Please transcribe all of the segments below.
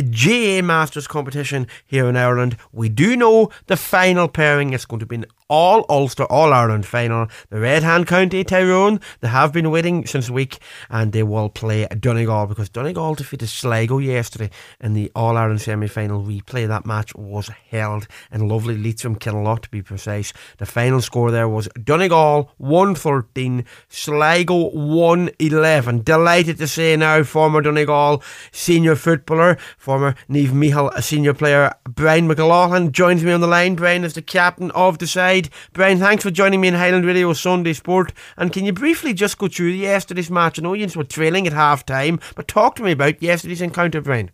GA Masters competition here in Ireland. We do know the final pairing is going to be an all Ulster, all Ireland final. The Red Hand County Tyrone, they have been waiting since a week, and they will play Donegal, because Donegal defeated Sligo yesterday in the All Ireland semi-final replay. That match was held in lovely Leitrim, Kinloch to be precise. The final score there was Donegal 1-13, Sligo 1-11. Delighted to say now former Donegal senior footballer, former Niamh Michal senior player Brian McLaughlin joins me on the line. Brian is the captain of the side. Brian, thanks for joining me in Highland Radio Sunday Sport. And can you briefly just go through yesterday's match? I know you were trailing at half time, but talk to me about yesterday's encounter, Brian.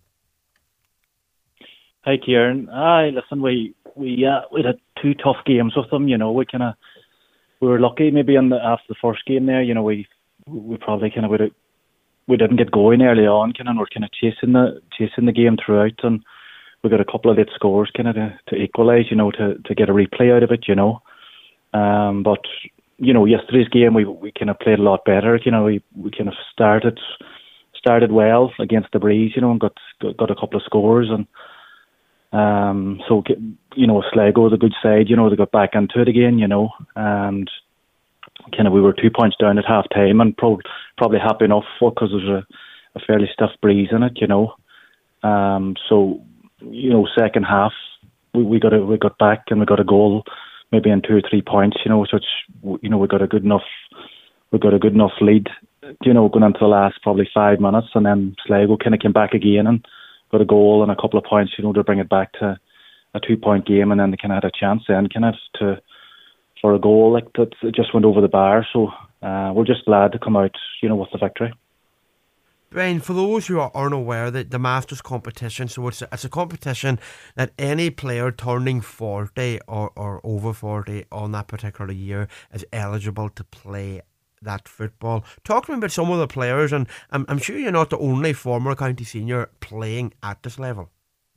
Hi, Kieran. Listen, we had two tough games with them. You know, we were lucky maybe after the first game there. You know, we probably we didn't get going early on. We're chasing the game throughout, and we got a couple of late scores to equalise. You know, to get a replay out of it. You know, but you know, yesterday's game we played a lot better. You know, we started well against the breeze. You know, and got a couple of scores, and so you know, Sligo was a good side. You know, they got back into it again. You know, and we were 2 points down at half time, and probably happy enough because there's a fairly stiff breeze in it. You know, so you know, second half we got back and we got a goal, maybe in 2 or 3 points. You know, so it's, you know, we got a good enough lead. You know, going into the last probably 5 minutes, and then Sligo came back again and got a goal and a couple of points. You know, to bring it back to a 2-point game, and then they had a chance then for a goal like that. It just went over the bar. So we're just glad to come out, you know, with the victory. Brian, for those who are unaware, that the Masters competition, so it's a competition that any player turning 40 or over 40 on that particular year is eligible to play that football. Talk to me about some of the players, and I'm sure you're not the only former county senior playing at this level.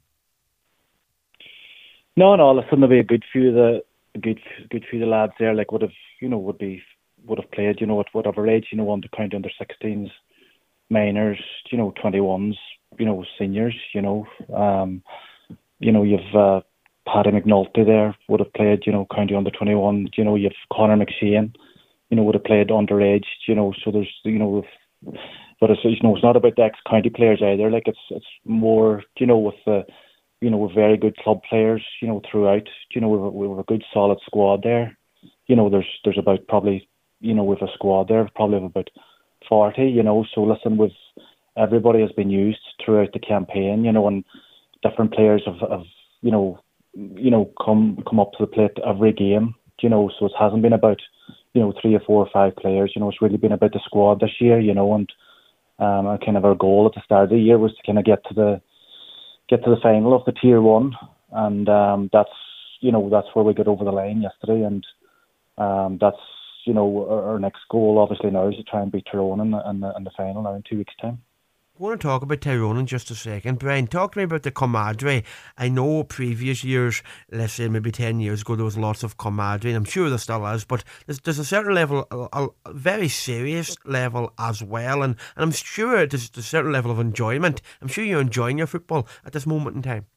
No, listen, there'll be a good few of the lads there, like would have played, you know, at whatever age, you know, on the county under 16s, minors, you know, 21s, you know, seniors, you know. You know, you've Paddy McNulty there would have played, you know, county under 21. You know, you've Conor McShane, you know, would have played underage, you know. So there's, you know, but it's, you know, it's not about the ex-county players either. Like it's more, you know, with the, you know, we're very good club players, you know, throughout. You know, we were a good solid squad there. You know, there's about probably, you know, with a squad there probably of about 40. You know, so listen, everybody has been used throughout the campaign. You know, and different players have you know come up to the plate every game. You know, so it hasn't been about, you know, 3 or 4 or 5 players. You know, it's really been about the squad this year. You know, and our goal at the start of the year was to get to the final of the Tier 1, and that's where we got over the line yesterday, and that's, you know, our next goal obviously now is to try and beat Tyrone in the final now in 2 weeks' time. I want to talk about Tyrone in just a second. Brian, talk to me about the camaraderie. I know previous years, let's say maybe 10 years ago, there was lots of camaraderie, and I'm sure there still is, but there's a certain level, a very serious level as well, and I'm sure there's a certain level of enjoyment. I'm sure you're enjoying your football at this moment in time.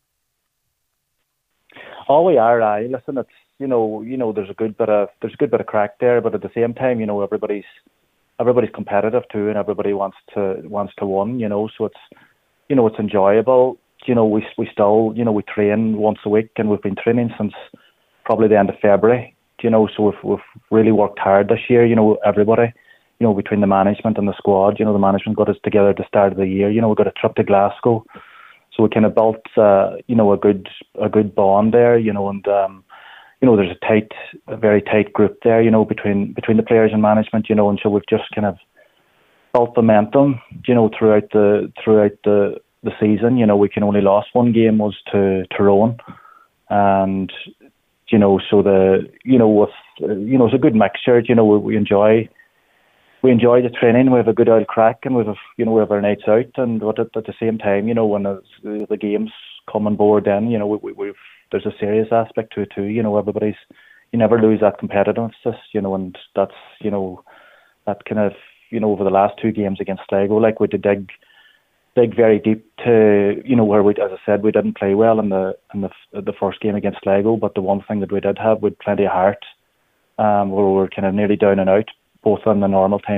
Oh, we are. Listen, it's, you know, there's a good bit of crack there, but at the same time, you know, everybody's competitive too, and everybody wants to win, you know. So it's, you know, it's enjoyable. You know, we still, you know, we train once a week, and we've been training since probably the end of February. You know, so we've really worked hard this year. You know, everybody, you know, between the management and the squad. You know, the management got us together at the start of the year. You know, we got a trip to Glasgow, so we kind of built, you know, a good bond there. You know, and you know, there's a very tight group there, you know, between the players and management, you know, and so we've just kind of built momentum, you know, throughout the season. You know, we can only lost one game was to Tyrone, and you know, so it's a good mixture. You know, we enjoy the training. We have a good old crack, and we have our nights out, and but at the same time, you know, when the games come on board, then, you know, there's a serious aspect to it too. You know, you never lose that competitiveness, you know, and that's, you know, that kind of, you know, over the last 2 games against Sligo, like we did dig dig very deep to, where we, as I said, we didn't play well in the first game against Sligo, but the one thing that we did have, we had plenty of heart, where we were kind of nearly down and out, both in the normal time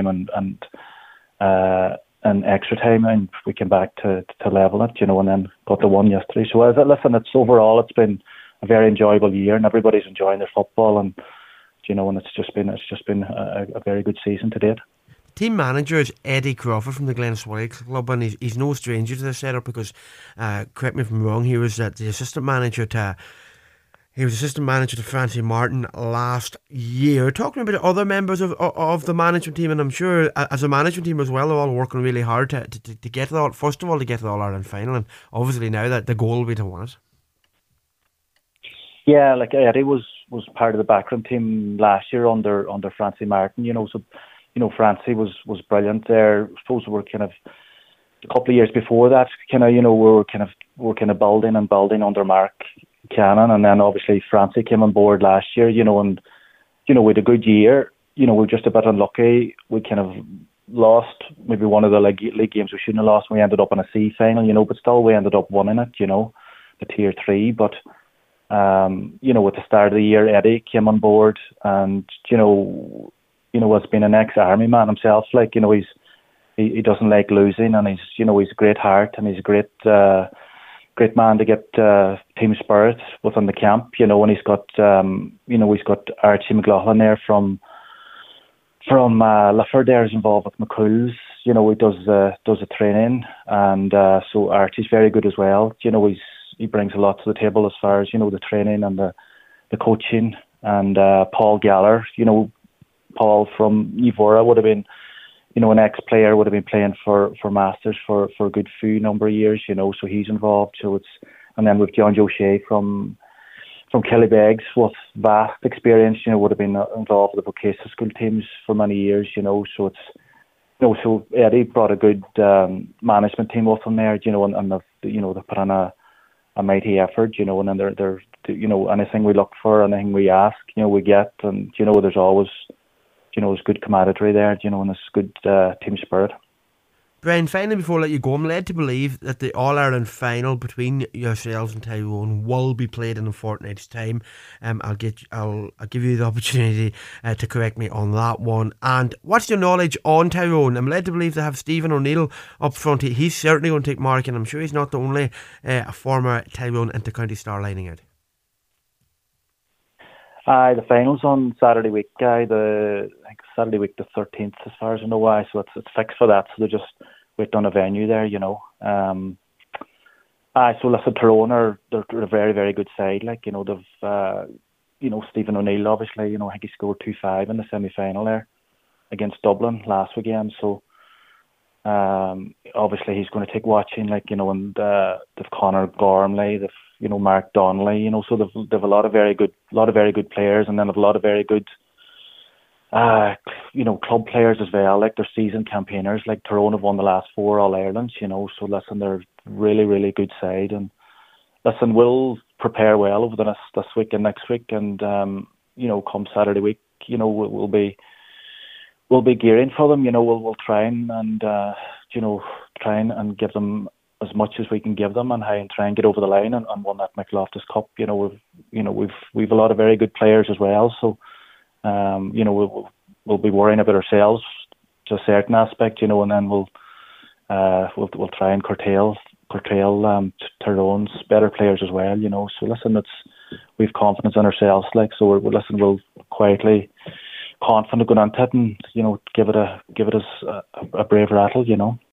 and extra time, and we came back to level it, and then got the one yesterday. So listen, it's been a very enjoyable year, and everybody's enjoying their football, and and it's just been a very good season to date. Team manager is Eddie Crawford from the Glenasoy Club, and he's no stranger to the setup because, correct me if I'm wrong, he was the assistant manager to Francie Martin last year. Talking about other members of the management team, and I'm sure as a management team as well, they're all working really hard to get to the, first of all, to get to the All-Ireland final, and obviously now that the goal will be to win it. Yeah, like Eddie was part of the background team last year under Francie Martin, so Francie was brilliant there. I suppose we're kind of a couple of years before that, we're kind of building under Mark Cannon, and then obviously Francie came on board last year, and we had a good year. We were just a bit unlucky. We kind of lost maybe one of the league games we shouldn't have lost. We ended up in a C final, but still we ended up winning it, the Tier 3. But at the start of the year, Eddie came on board, and has been an ex-army man himself. Like, he doesn't like losing, and he's a great heart, and he's a great man to get team spirit within the camp. And he's got Archie McLaughlin there from Lifford there, is involved with McCool's. He does the training, and so Archie's very good as well. He brings a lot to the table as far as the training and the coaching. And Paul Galler, Paul from Evora would have been, an ex-player, would have been playing for Masters for a good few number of years, so he's involved. And then with John Joe Shea from Killybegs with vast experience, would have been involved with the vocational school teams for many years, so it's, so Eddie brought a good management team with him there, and they put on a mighty effort, and then they're anything we look for, anything we ask, we get, and there's always there's good camaraderie there, and there's good team spirit. Brian, finally, before I let you go, I'm led to believe that the All-Ireland final between yourselves and Tyrone will be played in a fortnight's time. I'll give you the opportunity to correct me on that one. And what's your knowledge on Tyrone? I'm led to believe they have Stephen O'Neill up front. He's certainly going to take mark, and I'm sure he's not the only former Tyrone inter-county star lining out. The finals on Saturday week, Saturday week the 13th, as far as I know. So it's fixed for that. So they're just waiting on a venue there, So listen, Tyrone they're a very, very good side. Like, they've Stephen O'Neill, obviously, I think he scored 2-5 in the semi-final there against Dublin last weekend. So obviously he's going to take watching, and they've Conor Gormley, they've Mark Donnelly, so they've a lot of very good players, and then a lot of very good club players as well. Like, they're seasoned campaigners. Like, Tyrone have won the last 4 All-Irelands, so listen, they're really, really good side, and listen, we'll prepare well over this week and next week, and come Saturday week, we'll be gearing for them. We'll try and give them as much as we can give them, and try and get over the line and win that McLoftus Cup. We've a lot of very good players as well, so we'll be worrying about ourselves to a certain aspect, and then we'll try and curtail Tyrone's better players as well, So listen, we've confidence in ourselves, we'll quietly confident going on to it, and give it a brave rattle,